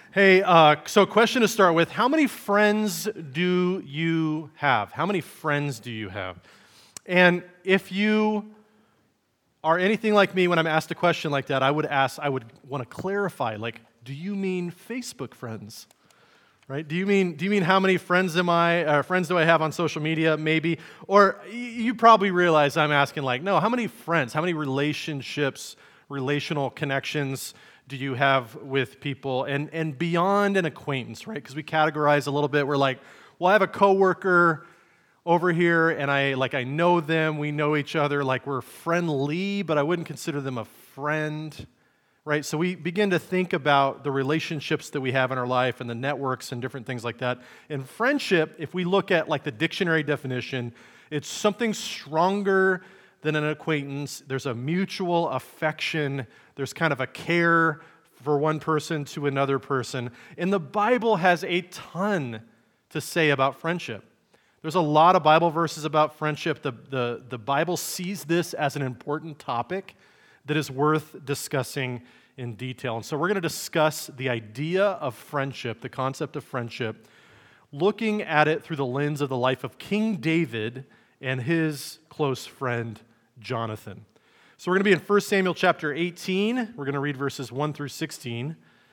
Hey, so question to start with. How many friends do you have? How many friends do you have? And if you are anything like me, when I'm asked a question like that, I would want to clarify, like, do you mean Facebook friends? Right? Do you mean how many friends do I have on social media, maybe? Or you probably realize I'm asking, like, no, how many friends, how many relationships, relational connections do you have with people? And beyond an acquaintance, right? Because we categorize a little bit. We're like, well, I have a coworker over here, and I know them, we know each other, like we're friendly, but I wouldn't consider them a friend. Right, so we begin to think about the relationships that we have in our life and the networks and different things like that. And friendship, if we look at like the dictionary definition, it's something stronger than an acquaintance. There's a mutual affection. There's kind of a care for one person to another person. And the Bible has a ton to say about friendship. There's a lot of Bible verses about friendship. The Bible sees this as an important topic that is worth discussing in detail. And so we're going to discuss the idea of friendship, the concept of friendship, looking at it through the lens of the life of King David and his close friend Jonathan. So we're going to be in 1 Samuel chapter 18. We're going to read verses 1 through 16.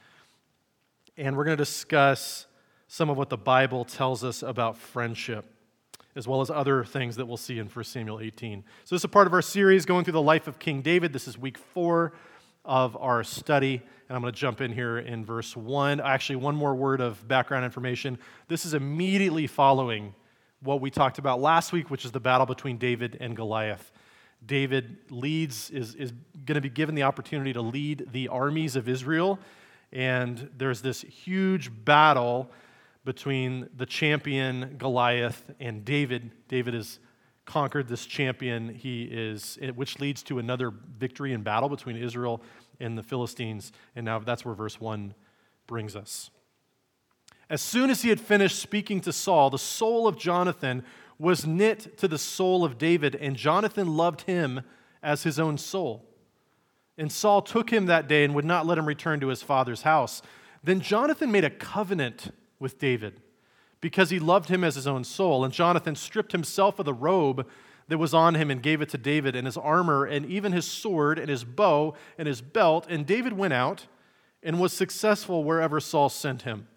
And we're going to discuss some of what the Bible tells us about friendship, as well as other things that we'll see in 1 Samuel 18. So this is a part of our series going through the life of King David. This is week 4 of our study, and I'm going to jump in here in verse 1. Actually, one more word of background information. This is immediately following what we talked about last week, which is the battle between David and Goliath. David is going to be given the opportunity to lead the armies of Israel, and there's this huge battle between the champion Goliath and David. David has conquered this champion, which leads to another victory in battle between Israel and the Philistines. And now that's where verse 1 brings us. As soon as he had finished speaking to Saul, the soul of Jonathan was knit to the soul of David, and Jonathan loved him as his own soul. And Saul took him that day and would not let him return to his father's house. Then Jonathan made a covenant with David, because he loved him as his own soul. And Jonathan stripped himself of the robe that was on him and gave it to David, and his armor, and even his sword, and his bow, and his belt. And David went out and was successful wherever Saul sent him,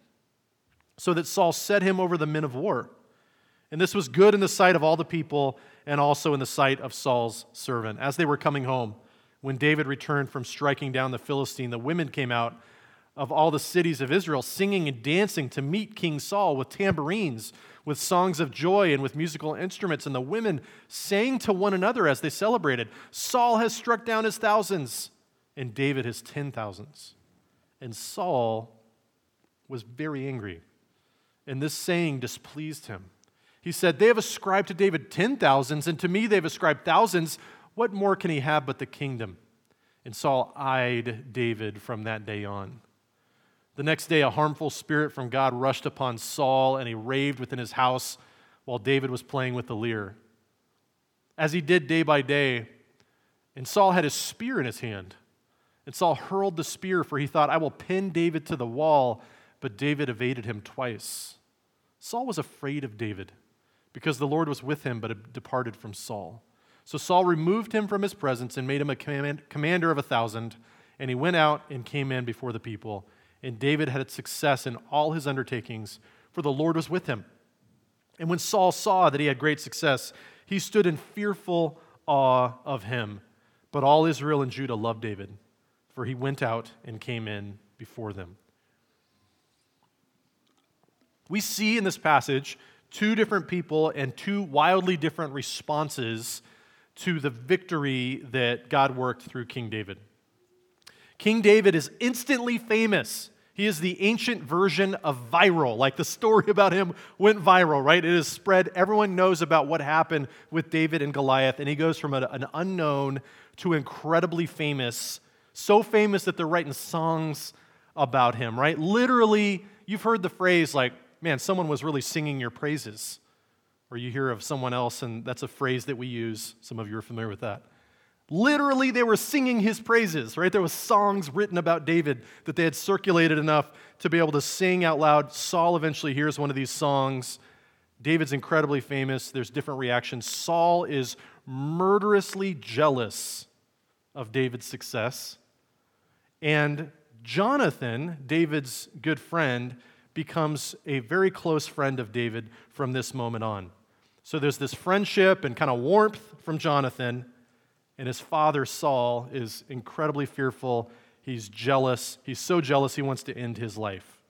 so that Saul set him over the men of war. And this was good in the sight of all the people, and also in the sight of Saul's servant. As they were coming home, when David returned from striking down the Philistine, the women came out of all the cities of Israel, singing and dancing to meet King Saul with tambourines, with songs of joy, and with musical instruments. And the women sang to one another as they celebrated, "Saul has struck down his thousands, and David his 10,000s." And Saul was very angry, and this saying displeased him. He said, "They have ascribed to David 10,000s, and to me they have ascribed thousands. What more can he have but the kingdom?" And Saul eyed David from that day on. The next day, a harmful spirit from God rushed upon Saul, and he raved within his house while David was playing with the lyre, as he did day by day. And Saul had his spear in his hand. And Saul hurled the spear, for he thought, "I will pin David to the wall." But David evaded him twice. Saul was afraid of David, because the Lord was with him, but had departed from Saul. So Saul removed him from his presence and made him a commander of 1,000. And he went out and came in before the people. And David had success in all his undertakings, for the Lord was with him. And when Saul saw that he had great success, he stood in fearful awe of him. But all Israel and Judah loved David, for he went out and came in before them. We see in this passage two different people and two wildly different responses to the victory that God worked through King David. King David is instantly famous. He is the ancient version of viral. Like the story about him went viral, right? It is spread. Everyone knows about what happened with David and Goliath, and he goes from an unknown to incredibly famous, so famous that they're writing songs about him, right? Literally, you've heard the phrase like, "Man, someone was really singing your praises." Or you hear of someone else, and that's a phrase that we use. Some of you are familiar with that. Literally, they were singing his praises, right? There was songs written about David that they had circulated enough to be able to sing out loud. Saul eventually hears one of these songs. David's incredibly famous. There's different reactions. Saul is murderously jealous of David's success. And Jonathan, David's good friend, becomes a very close friend of David from this moment on. So there's this friendship and kind of warmth from Jonathan, and his father, Saul, is incredibly fearful. He's jealous. He's so jealous he wants to end his life.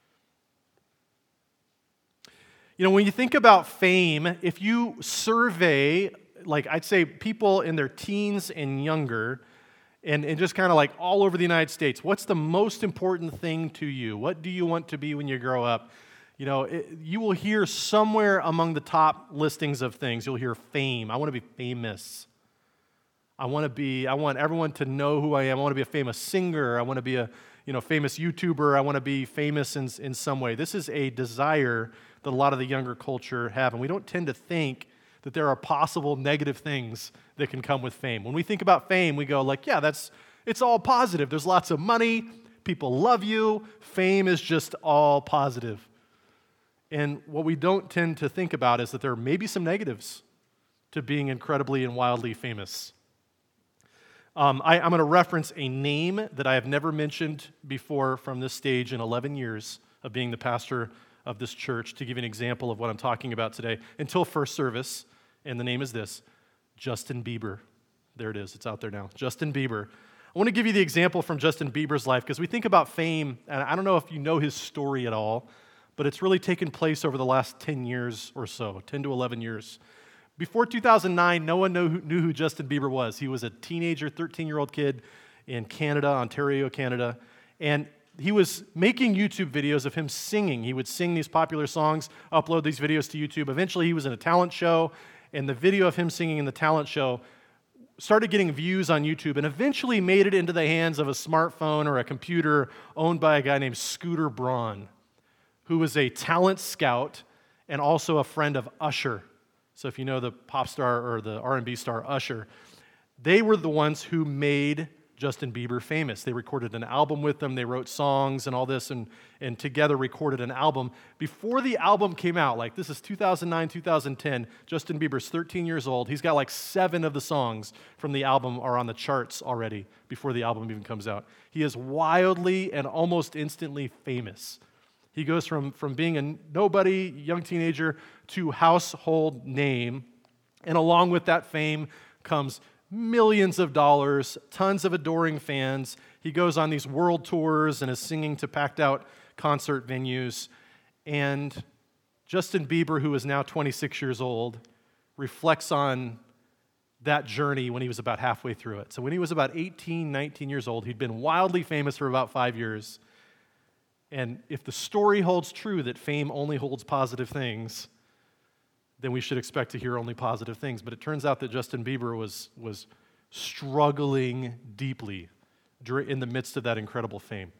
You know, when you think about fame, if you survey, like I'd say people in their teens and younger, and just kind of like all over the United States, what's the most important thing to you? What do you want to be when you grow up? You know, you will hear somewhere among the top listings of things, you'll hear fame. I want to be famous. I want everyone to know who I am. I want to be a famous singer. I want to be a famous YouTuber. I want to be famous in some way. This is a desire that a lot of the younger culture have, and we don't tend to think that there are possible negative things that can come with fame. When we think about fame, we go like, yeah, it's all positive. There's lots of money. People love you. Fame is just all positive. And what we don't tend to think about is that there may be some negatives to being incredibly and wildly famous. I'm going to reference a name that I have never mentioned before from this stage in 11 years of being the pastor of this church to give you an example of what I'm talking about today until first service, and the name is this, Justin Bieber. There it is. It's out there now. Justin Bieber. I want to give you the example from Justin Bieber's life because we think about fame, and I don't know if you know his story at all, but it's really taken place over the last 10 years or so, 10 to 11 years. Before 2009, no one knew who Justin Bieber was. He was a teenager, 13-year-old kid in Canada, Ontario, Canada, and he was making YouTube videos of him singing. He would sing these popular songs, upload these videos to YouTube. Eventually, he was in a talent show, and the video of him singing in the talent show started getting views on YouTube and eventually made it into the hands of a smartphone or a computer owned by a guy named Scooter Braun, who was a talent scout and also a friend of Usher. So if you know the pop star or the R&B star Usher, they were the ones who made Justin Bieber famous. They recorded an album with him, they wrote songs and all this, and together recorded an album. Before the album came out, like this is 2009, 2010, Justin Bieber's 13 years old. He's got like 7 of the songs from the album are on the charts already before the album even comes out. He is wildly and almost instantly famous. He goes from being a nobody, young teenager, to household name. And along with that fame comes millions of dollars, tons of adoring fans. He goes on these world tours and is singing to packed out concert venues. And Justin Bieber, who is now 26 years old, reflects on that journey when he was about halfway through it. So when he was about 18, 19 years old, he'd been wildly famous for about 5 years. And if the story holds true that fame only holds positive things, then we should expect to hear only positive things. But it turns out that Justin Bieber was struggling deeply in the midst of that incredible fame.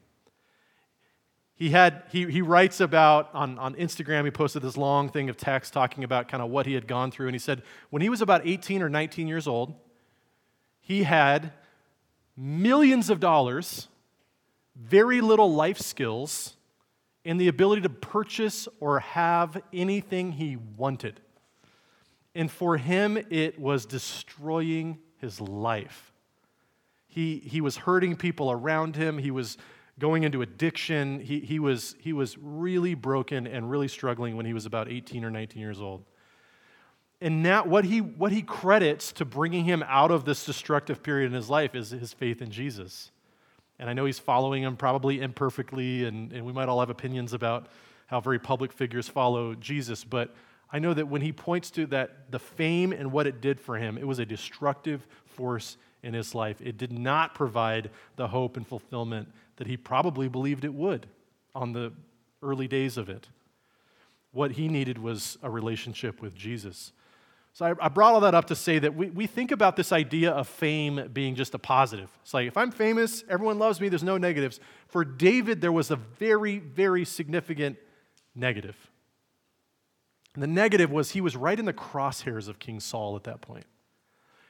He writes about, on Instagram, he posted this long thing of text talking about kind of what he had gone through. And he said when he was about 18 or 19 years old, he had millions of dollars, very little life skills, and the ability to purchase or have anything he wanted. And for him, it was destroying his life. He was hurting people around him. He was going into addiction. He was really broken and really struggling when he was about 18 or 19 years old. And now what he credits to bringing him out of this destructive period in his life is his faith in Jesus. And I know he's following him probably imperfectly, and we might all have opinions about how very public figures follow Jesus, but I know that when he points to that, the fame and what it did for him, it was a destructive force in his life. It did not provide the hope and fulfillment that he probably believed it would on the early days of it. What he needed was a relationship with Jesus. So I brought all that up to say that we think about this idea of fame being just a positive. It's like, if I'm famous, everyone loves me, there's no negatives. For David, there was a very, very significant negative. And the negative was he was right in the crosshairs of King Saul at that point.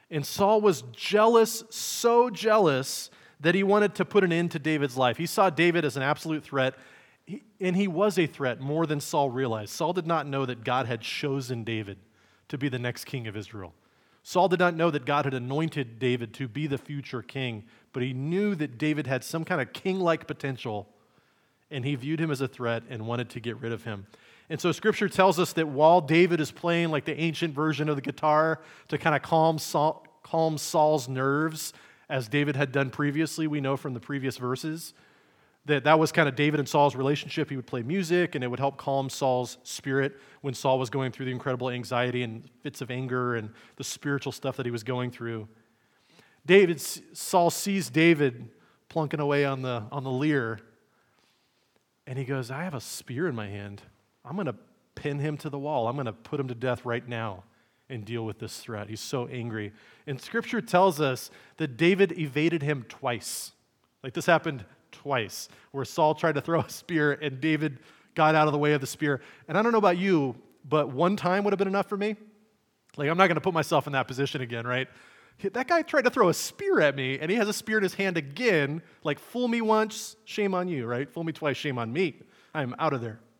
And Saul was jealous, so jealous, that he wanted to put an end to David's life. He saw David as an absolute threat, and he was a threat more than Saul realized. Saul did not know that God had chosen David to be the next king of Israel. Saul did not know that God had anointed David to be the future king, but he knew that David had some kind of king-like potential, and he viewed him as a threat and wanted to get rid of him. And so Scripture tells us that while David is playing like the ancient version of the guitar to kind of calm Saul's nerves, as David had done previously, we know from the previous verses, that was kind of David and Saul's relationship. He would play music, and it would help calm Saul's spirit when Saul was going through the incredible anxiety and fits of anger and the spiritual stuff that he was going through. Saul sees David plunking away on the lyre, and he goes, I have a spear in my hand. I'm going to pin him to the wall. I'm going to put him to death right now and deal with this threat. He's so angry. And Scripture tells us that David evaded him twice. Like this happened twice, where Saul tried to throw a spear and David got out of the way of the spear. And I don't know about you, but one time would have been enough for me. Like, I'm not going to put myself in that position again, right? That guy tried to throw a spear at me, and he has a spear in his hand again. Like, fool me once, shame on you, right? Fool me twice, shame on me. I'm out of there.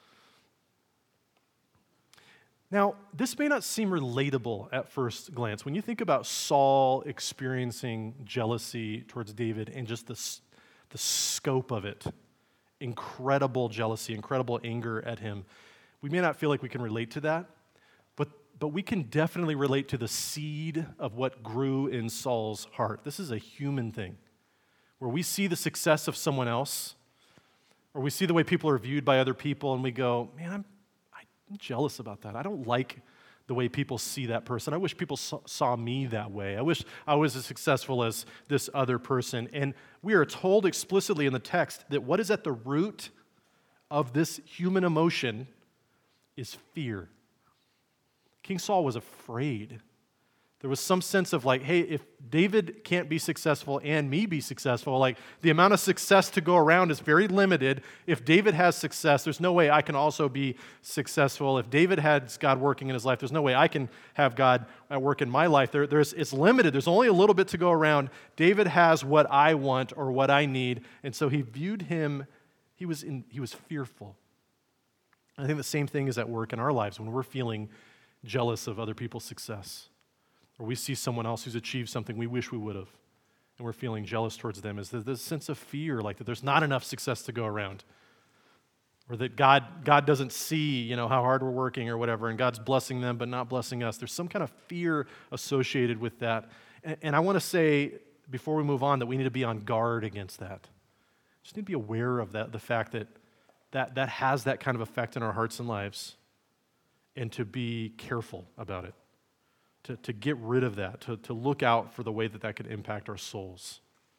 Now, this may not seem relatable at first glance. When you think about Saul experiencing jealousy towards David and just the scope of it, incredible jealousy, incredible anger at him, we may not feel like we can relate to that, but we can definitely relate to the seed of what grew in Saul's heart. This is a human thing, where we see the success of someone else, or we see the way people are viewed by other people, and we go, man, I'm jealous about that. I don't like the way people see that person. I wish people saw me that way. I wish I was as successful as this other person. And we are told explicitly in the text that what is at the root of this human emotion is fear. King Saul was afraid. There was some sense of like, hey, if David can't be successful and me be successful, like the amount of success to go around is very limited. If David has success, there's no way I can also be successful. If David has God working in his life, there's no way I can have God at work in my life. It's limited. There's only a little bit to go around. David has what I want or what I need, and so he viewed him, he was fearful. I think the same thing is at work in our lives when we're feeling jealous of other people's success. Or we see someone else who's achieved something we wish we would have, and we're feeling jealous towards them, is this sense of fear, like that there's not enough success to go around, or that God doesn't see, how hard we're working or whatever, and God's blessing them but not blessing us. There's some kind of fear associated with that. And I want to say, before we move on, that we need to be on guard against that. Just need to be aware of that, the fact that has that kind of effect in our hearts and lives, and to be careful about it. To get rid of that, to look out for the way that could impact our souls.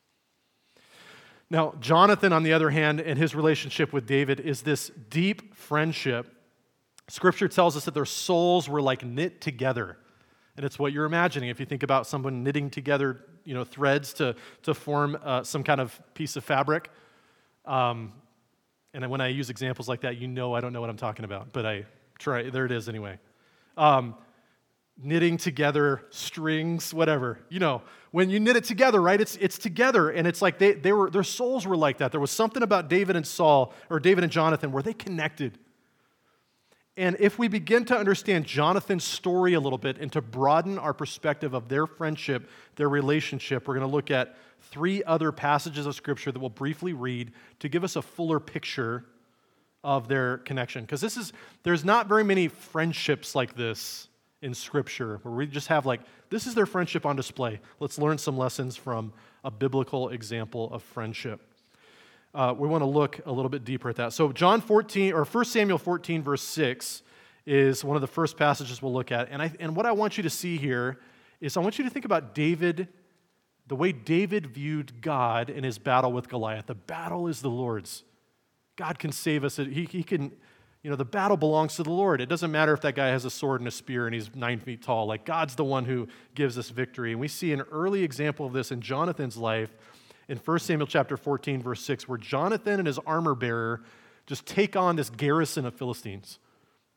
Now, Jonathan, on the other hand, and his relationship with David is this deep friendship. Scripture tells us that their souls were like knit together. And it's what you're imagining if you think about someone knitting together, threads to form some kind of piece of fabric. And when I use examples like that, I don't know what I'm talking about, but I try. There it is anyway. Knitting together strings, whatever. When you knit it together, right? It's together, and it's like their souls were like that. There was something about David and Saul, or David and Jonathan, where they connected. And if we begin to understand Jonathan's story a little bit and to broaden our perspective of their friendship, their relationship, we're going to look at 3 other passages of Scripture that we'll briefly read to give us a fuller picture of their connection. Because there's not very many friendships like this in Scripture, where we just have this is their friendship on display. Let's learn some lessons from a biblical example of friendship. We want to look a little bit deeper at that. So 1 Samuel 14, verse 6 is one of the first passages we'll look at. And what I want you to see here is I want you to think about David, the way David viewed God in his battle with Goliath. The battle is the Lord's. God can save us. He can... the battle belongs to the Lord. It doesn't matter if that guy has a sword and a spear and he's 9 feet tall. God's the one who gives us victory. And we see an early example of this in Jonathan's life in 1 Samuel chapter 14, verse 6, where Jonathan and his armor bearer just take on this garrison of Philistines.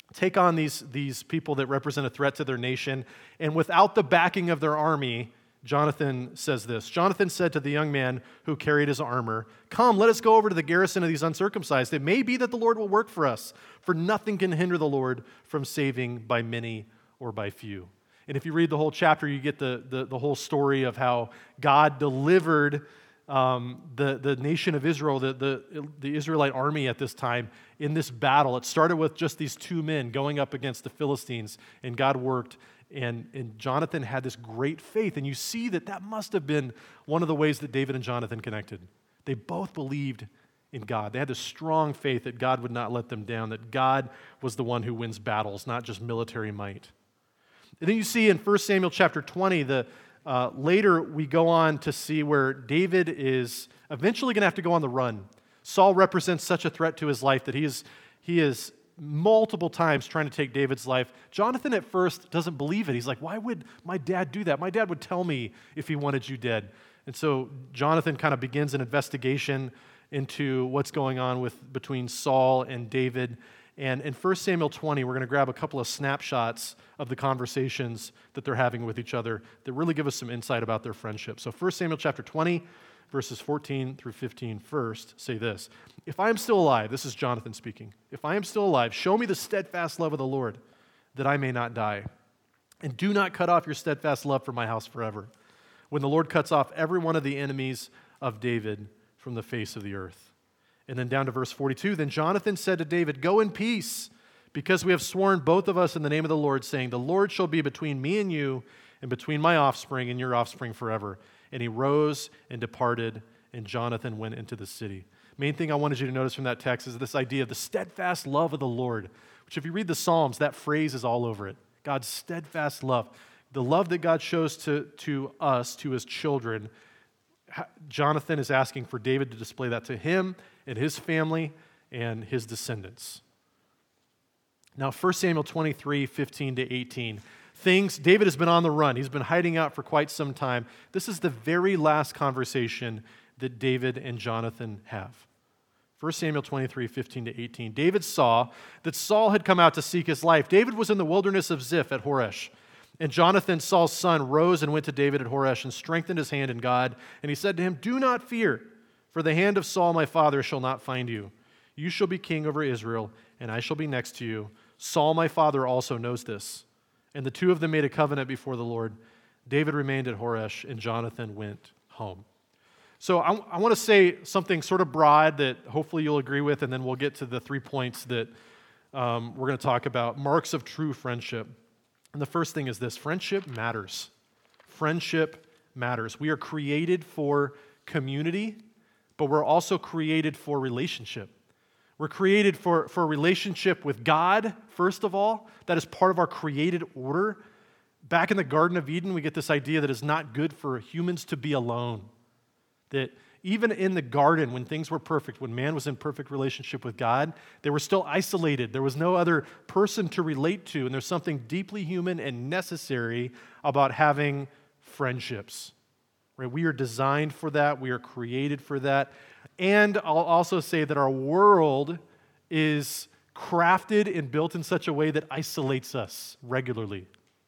take on these people that represent a threat to their nation. And without the backing of their army, Jonathan says this. Jonathan said to the young man who carried his armor, "Come, let us go over to the garrison of these uncircumcised. It may be that the Lord will work for us, for nothing can hinder the Lord from saving by many or by few." And if you read the whole chapter, you get the whole story of how God delivered the nation of Israel, the Israelite army at this time, in this battle. It started with just these two men going up against the Philistines, and God worked. And Jonathan had this great faith. And you see that must have been one of the ways that David and Jonathan connected. They both believed in God. They had this strong faith that God would not let them down, that God was the one who wins battles, not just military might. And then you see in 1 Samuel chapter 20, later we go on to see where David is eventually going to have to go on the run. Saul represents such a threat to his life that he is multiple times trying to take David's life. Jonathan at first doesn't believe it. He's like, why would my dad do that? My dad would tell me if he wanted you dead. And so Jonathan kind of begins an investigation into what's going on between Saul and David. And in 1 Samuel 20, we're going to grab a couple of snapshots of the conversations that they're having with each other that really give us some insight about their friendship. So 1 Samuel chapter 20, verses 14 through 15 first say this. "If I am still alive," this is Jonathan speaking, "if I am still alive, show me the steadfast love of the Lord, that I may not die. And do not cut off your steadfast love from my house forever, when the Lord cuts off every one of the enemies of David from the face of the earth." And then down to verse 42, "Then Jonathan said to David, 'Go in peace, because we have sworn both of us in the name of the Lord, saying, the Lord shall be between me and you, and between my offspring and your offspring forever.' And he rose and departed, and Jonathan went into the city." Main thing I wanted you to notice from that text is this idea of the steadfast love of the Lord, which if you read the Psalms, that phrase is all over it. God's steadfast love. The love that God shows to us, to his children. Jonathan is asking for David to display that to him and his family and his descendants. Now, 1 Samuel 23, 15 to 18. David has been on the run. He's been hiding out for quite some time. This is the very last conversation that David and Jonathan have. 1 Samuel 23, 15 to 18. "David saw that Saul had come out to seek his life. David was in the wilderness of Ziph at Horesh. And Jonathan, Saul's son, rose and went to David at Horesh and strengthened his hand in God. And he said to him, 'Do not fear, for the hand of Saul my father shall not find you. You shall be king over Israel, and I shall be next to you. Saul my father also knows this.' And the two of them made a covenant before the Lord. David remained at Horesh, and Jonathan went home." So I want to say something sort of broad that hopefully you'll agree with, and then we'll get to the 3 points that we're going to talk about. Marks of true friendship. And the first thing is this: friendship matters. Friendship matters. We are created for community, but we're also created for relationship. We're created for a relationship with God, first of all. That is part of our created order. Back in the Garden of Eden, we get this idea that it's not good for humans to be alone. That even in the garden, when things were perfect, when man was in perfect relationship with God, they were still isolated. There was no other person to relate to, and there's something deeply human and necessary about having friendships. Right? We are designed for that. We are created for that. And I'll also say that our world is crafted and built in such a way that isolates us regularly.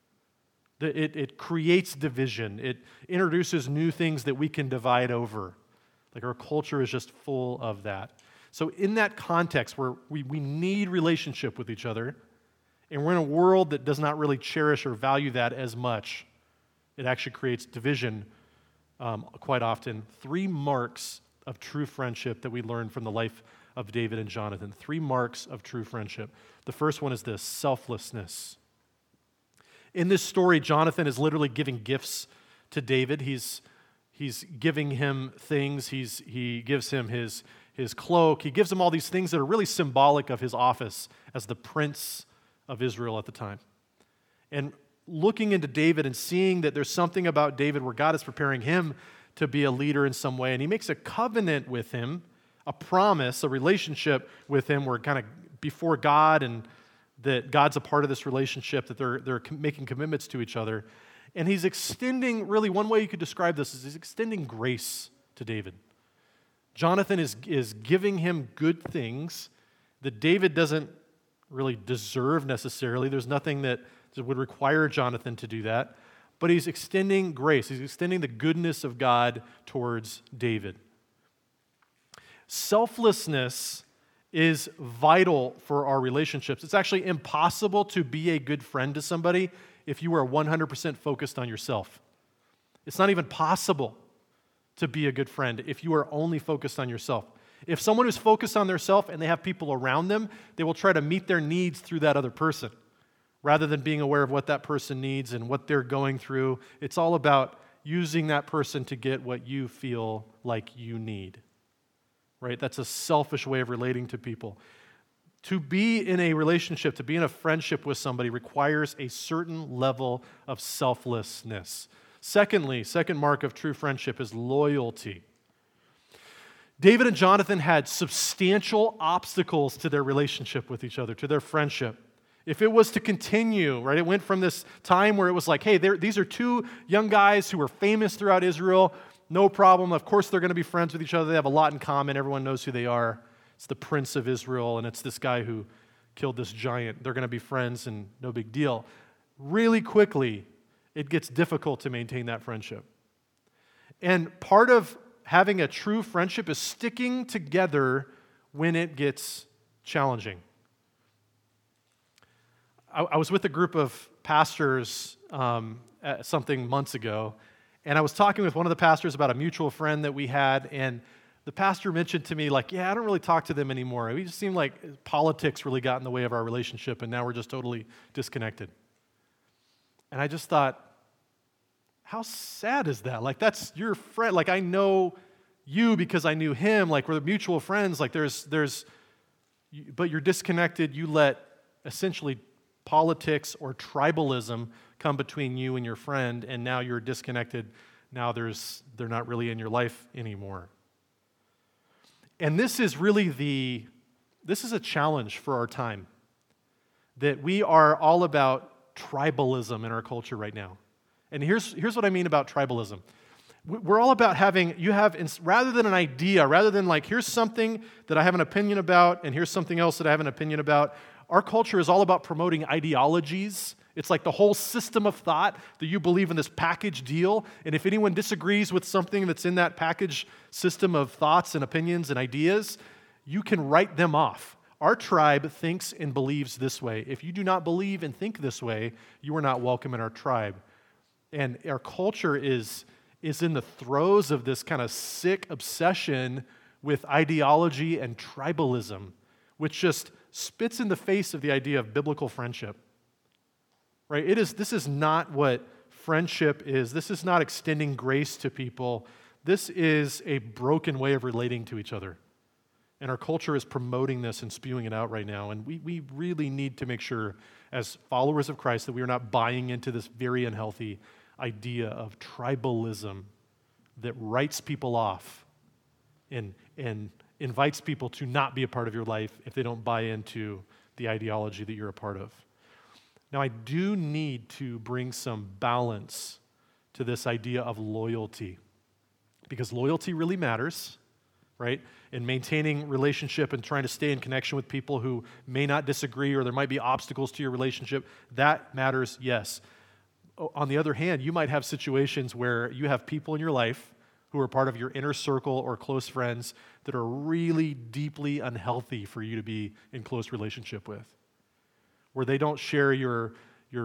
It creates division. It introduces new things that we can divide over. Like our culture is just full of that. So in that context where we need relationship with each other, and we're in a world that does not really cherish or value that as much, it actually creates division quite often. 3 marks of true friendship that we learn from the life of David and Jonathan. 3 marks of true friendship. The first one is this: selflessness. In this story, Jonathan is literally giving gifts to David. He's giving him things. He gives him his cloak. He gives him all these things that are really symbolic of his office as the prince of Israel at the time. And looking into David and seeing that there's something about David where God is preparing him to be a leader in some way, and he makes a covenant with him, a promise, a relationship with him where kind of before God, and that God's a part of this relationship, that they're making commitments to each other. And he's extending, really one way you could describe this is he's extending grace to David. Jonathan is giving him good things that David doesn't really deserve necessarily. There's nothing that would require Jonathan to do that. But he's extending grace. He's extending the goodness of God towards David. Selflessness is vital for our relationships. It's actually impossible to be a good friend to somebody if you are 100% focused on yourself. It's not even possible to be a good friend if you are only focused on yourself. If someone is focused on themselves and they have people around them, they will try to meet their needs through that other person, rather than being aware of what that person needs and what they're going through. It's all about using that person to get what you feel like you need, right? That's a selfish way of relating to people. To be in a relationship, to be in a friendship with somebody requires a certain level of selflessness. Secondly, second mark of true friendship is loyalty. David and Jonathan had substantial obstacles to their relationship with each other, to their friendship. If it was to continue, right, it went from this time where it was like, hey, these are two young guys who were famous throughout Israel, no problem. Of course, they're going to be friends with each other. They have a lot in common. Everyone knows who they are. It's the Prince of Israel, and it's this guy who killed this giant. They're going to be friends, and no big deal. Really quickly, it gets difficult to maintain that friendship. And part of having a true friendship is sticking together when it gets challenging. I was with a group of pastors at something months ago, and I was talking with one of the pastors about a mutual friend that we had, and the pastor mentioned to me, like, yeah, I don't really talk to them anymore. We just seem like politics really got in the way of our relationship, and now we're just totally disconnected. And I just thought, how sad is that? Like, that's your friend. Like, I know you because I knew him. Like, we're mutual friends. Like, but you're disconnected. You let essentially politics or tribalism come between you and your friend, and now you're disconnected. Now they're not really in your life anymore. And this is really this is a challenge for our time, that we are all about tribalism in our culture right now. And here's what I mean about tribalism. We're all about rather than an idea, rather than like, here's something that I have an opinion about, and here's something else that I have an opinion about, our culture is all about promoting ideologies. It's like the whole system of thought that you believe in this package deal, and if anyone disagrees with something that's in that package system of thoughts and opinions and ideas, you can write them off. Our tribe thinks and believes this way. If you do not believe and think this way, you are not welcome in our tribe. And our culture is in the throes of this kind of sick obsession with ideology and tribalism, which just spits in the face of the idea of biblical friendship. Right? This is not what friendship is. This is not extending grace to people. This is a broken way of relating to each other. And our culture is promoting this and spewing it out right now. And we really need to make sure, as followers of Christ, that we are not buying into this very unhealthy idea of tribalism that writes people off and invites people to not be a part of your life if they don't buy into the ideology that you're a part of. Now, I do need to bring some balance to this idea of loyalty, because loyalty really matters, right? In maintaining relationship and trying to stay in connection with people who may not disagree, or there might be obstacles to your relationship, that matters, yes. On the other hand, you might have situations where you have people in your life who are part of your inner circle or close friends that are really deeply unhealthy for you to be in close relationship with, where they don't share your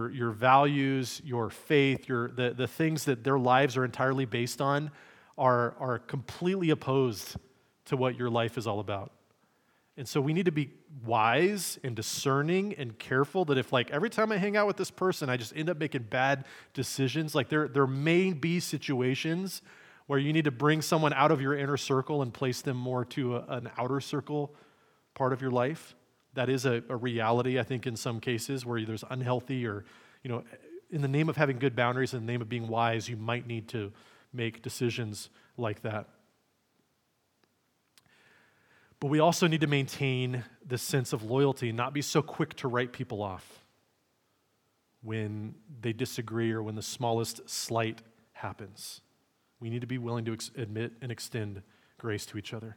values, your faith, the things that their lives are entirely based on are completely opposed to what your life is all about. And so we need to be wise and discerning and careful that if, like, every time I hang out with this person, I just end up making bad decisions. Like, there may be situations where you need to bring someone out of your inner circle and place them more to an outer circle part of your life. That is a reality, I think, in some cases where there's unhealthy or, in the name of having good boundaries, in the name of being wise, you might need to make decisions like that. But we also need to maintain this sense of loyalty and not be so quick to write people off when they disagree or when the smallest slight happens. We need to be willing to admit and extend grace to each other.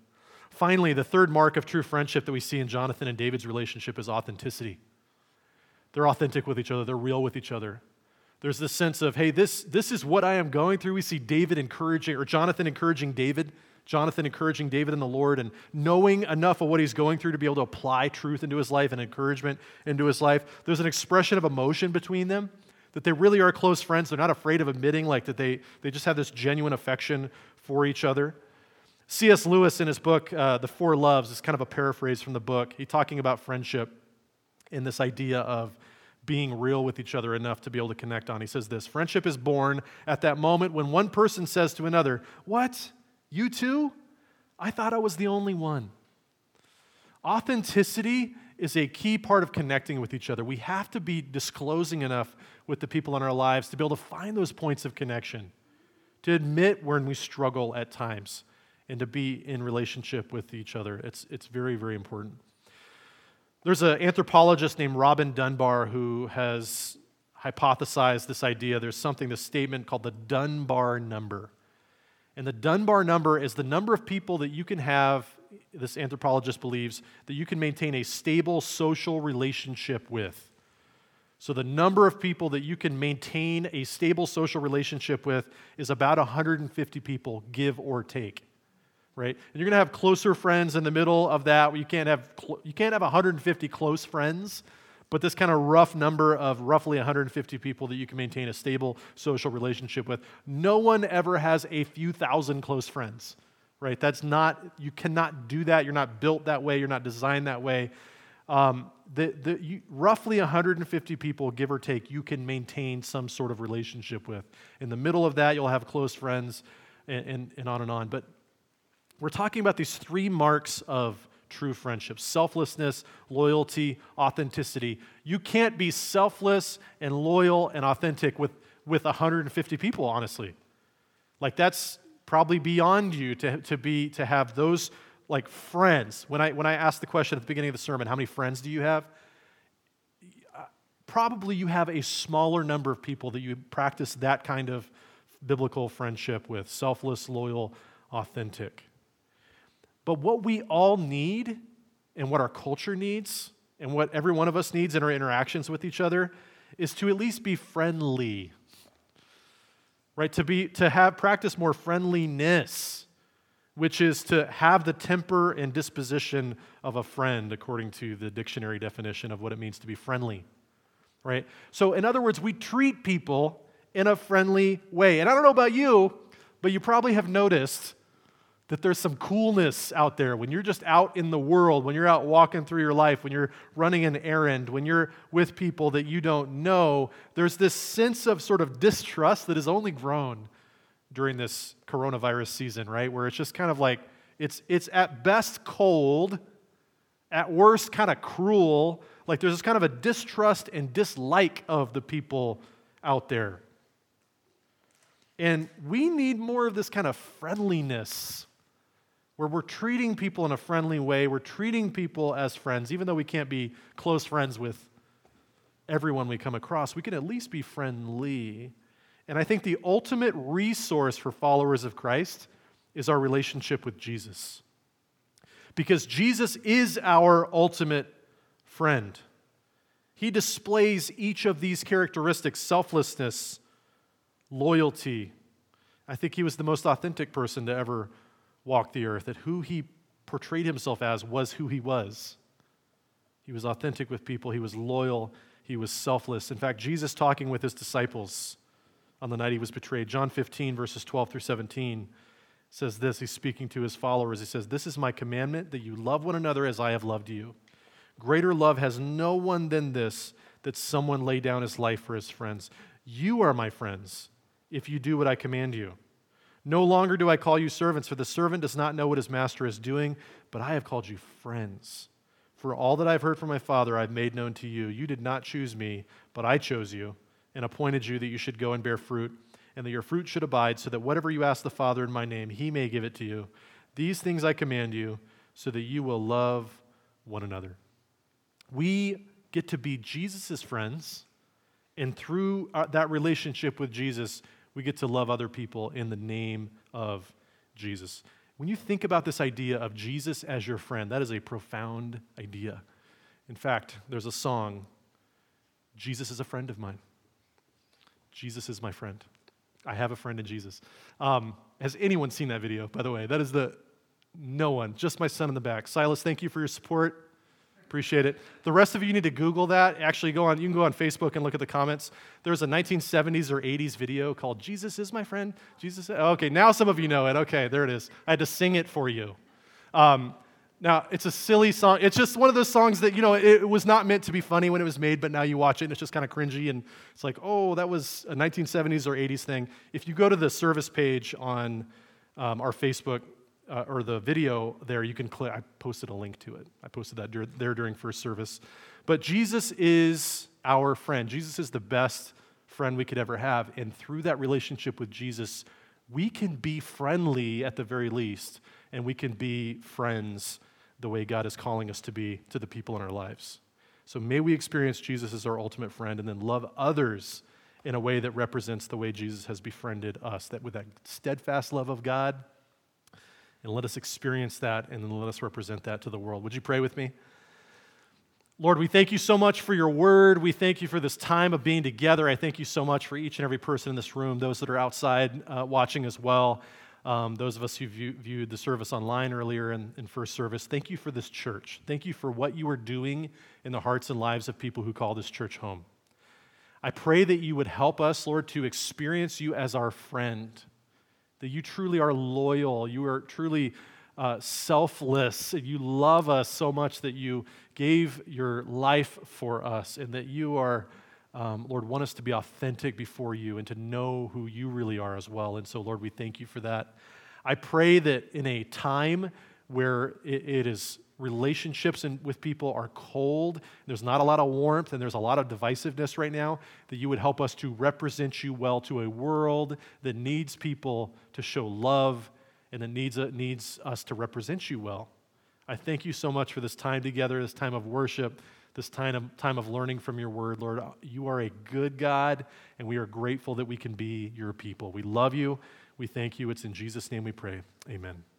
Finally, the third mark of true friendship that we see in Jonathan and David's relationship is authenticity. They're authentic with each other. They're real with each other. There's this sense of, hey, this is what I am going through. We see Jonathan encouraging David in the Lord, and knowing enough of what he's going through to be able to apply truth into his life and encouragement into his life. There's an expression of emotion between them, that they really are close friends. They're not afraid of admitting that they just have this genuine affection for each other. C.S. Lewis, in his book, The Four Loves, is kind of a paraphrase from the book. He's talking about friendship in this idea of being real with each other enough to be able to connect on. He says this: friendship is born at that moment when one person says to another, "What? You too? I thought I was the only one." Authenticity is a key part of connecting with each other. We have to be disclosing enough with the people in our lives to be able to find those points of connection, to admit when we struggle at times, and to be in relationship with each other. It's very, very important. There's an anthropologist named Robin Dunbar who has hypothesized this idea. There's this statement called the Dunbar number. And the Dunbar number is the number of people that you can have, this anthropologist believes, that you can maintain a stable social relationship with. So the number of people that you can maintain a stable social relationship with is about 150 people, give or take. Right? And you're going to have closer friends in the middle of that. You can't have 150 close friends, but this kind of rough number of roughly 150 people that you can maintain a stable social relationship with. No one ever has a few thousand close friends, right? You cannot do that. You're not built that way. You're not designed that way. Roughly 150 people, give or take, you can maintain some sort of relationship with. In the middle of that, you'll have close friends and on and on. But we're talking about these three marks of true friendship: selflessness, loyalty, authenticity. You can't be selfless and loyal and authentic with 150 people, honestly. That's probably beyond you to have those friends. When I asked the question at the beginning of the sermon, how many friends do you have? Probably you have a smaller number of people that you practice that kind of biblical friendship with: selfless, loyal, authentic. But what we all need, and what our culture needs, and what every one of us needs in our interactions with each other, is to at least be friendly, right? To practice more friendliness, which is to have the temper and disposition of a friend, according to the dictionary definition of what it means to be friendly, right? So, in other words, we treat people in a friendly way. And I don't know about you, but you probably have noticed that there's some coolness out there when you're just out in the world, when you're out walking through your life, when you're running an errand, when you're with people that you don't know. There's this sense of sort of distrust that has only grown during this coronavirus season, right? Where it's just kind of it's at best cold, at worst kind of cruel. There's this kind of a distrust and dislike of the people out there. And we need more of this kind of friendliness, where we're treating people in a friendly way. We're treating people as friends. Even though we can't be close friends with everyone we come across, we can at least be friendly. And I think the ultimate resource for followers of Christ is our relationship with Jesus. Because Jesus is our ultimate friend. He displays each of these characteristics: selflessness, loyalty. I think he was the most authentic person to ever walk the earth, that who he portrayed himself as was who he was. He was authentic with people. He was loyal. He was selfless. In fact, Jesus, talking with his disciples on the night he was betrayed, John 15, verses 12 through 17, says this. He's speaking to his followers. He says, "This is my commandment, that you love one another as I have loved you. Greater love has no one than this, that someone lay down his life for his friends. You are my friends if you do what I command you. No longer do I call you servants, for the servant does not know what his master is doing, but I have called you friends. For all that I've heard from my Father I've made known to you. You did not choose me, but I chose you and appointed you that you should go and bear fruit, and that your fruit should abide, so that whatever you ask the Father in my name, he may give it to you. These things I command you, so that you will love one another." We get to be Jesus' friends, and through that relationship with Jesus, we get to love other people in the name of Jesus. When you think about this idea of Jesus as your friend, that is a profound idea. In fact, there's a song, Jesus is a friend of mine. Jesus is my friend. I have a friend in Jesus. Has anyone seen that video, by the way? That is no one, just my son in the back. Silas, thank you for your support. Appreciate it. The rest of you need to Google that. Actually, you can go on Facebook and look at the comments. There's a 1970s or 80s video called Jesus is my friend. Okay, now some of you know it. Okay, there it is. I had to sing it for you. Now, it's a silly song. It's just one of those songs that, it was not meant to be funny when it was made, but now you watch it and it's just kind of cringy and it's like, oh, that was a 1970s or 80s thing. If you go to the service page on our Facebook, or the video there, you can click. I posted a link to it. I posted that there during first service. But Jesus is our friend. Jesus is the best friend we could ever have. And through that relationship with Jesus, we can be friendly at the very least, and we can be friends the way God is calling us to be to the people in our lives. So may we experience Jesus as our ultimate friend and then love others in a way that represents the way Jesus has befriended us, that with that steadfast love of God. And let us experience that, and then let us represent that to the world. Would you pray with me? Lord, we thank you so much for your word. We thank you for this time of being together. I thank you so much for each and every person in this room, those that are outside watching as well, those of us who viewed the service online earlier in first service. Thank you for this church. Thank you for what you are doing in the hearts and lives of people who call this church home. I pray that you would help us, Lord, to experience you as our friend, that you truly are loyal, you are truly selfless, and you love us so much that you gave your life for us, and that you are, Lord, want us to be authentic before you and to know who you really are as well. And so, Lord, we thank you for that. I pray that in a time where it is relationships with people are cold, there's not a lot of warmth, and there's a lot of divisiveness right now, that you would help us to represent you well to a world that needs people to show love and that needs us to represent you well. I thank you so much for this time together, this time of worship, this time of learning from your word. Lord, you are a good God, and we are grateful that we can be your people. We love you. We thank you. It's in Jesus' name we pray. Amen.